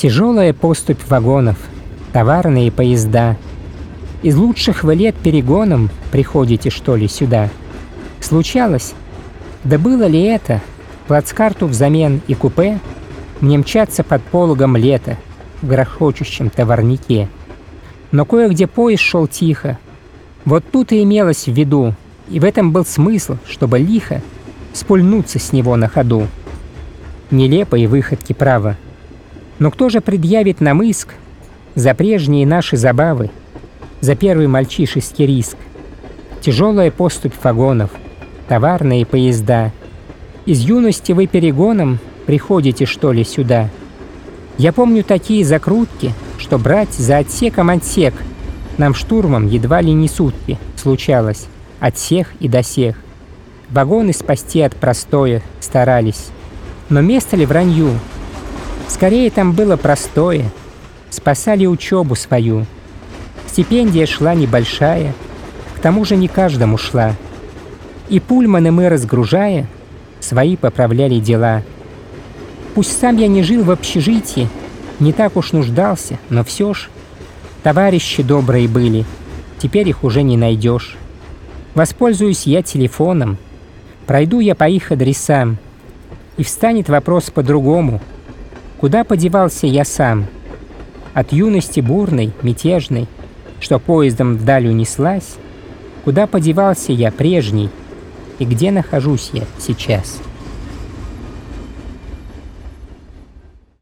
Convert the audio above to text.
Тяжелая поступь вагонов, товарные поезда. Из лучших вы лет перегоном приходите, что ли, сюда? Случалось? Да было ли это? Плацкарту взамен и купе мне мчаться под пологом лета в грохочущем товарнике. Но кое-где поезд шел тихо. Вот тут и имелось в виду, и в этом был смысл, чтобы лихо спульнуться с него на ходу. Нелепые выходки, право. Но кто же предъявит нам иск за прежние наши забавы, за первый мальчишеский риск? Тяжелая поступь вагонов, товарные поезда. Из юности вы перегоном приходите, что ли, сюда? Я помню такие закрутки, что брать за отсеком отсек нам штурмом едва ли не сутки случалось, от всех и до сех. Вагоны спасти от простоя старались. Но место ли вранью? Скорее там было простое. Спасали учебу свою. Стипендия шла небольшая, к тому же не каждому шла. И пульманы мы, разгружая, свои поправляли дела. Пусть сам я не жил в общежитии, не так уж нуждался, но все ж товарищи добрые были, теперь их уже не найдешь. Воспользуюсь я телефоном, пройду я по их адресам, и встанет вопрос по-другому. Куда подевался я сам? От юности бурной, мятежной, что поездом вдаль унеслась, куда подевался я прежний, и где нахожусь я сейчас?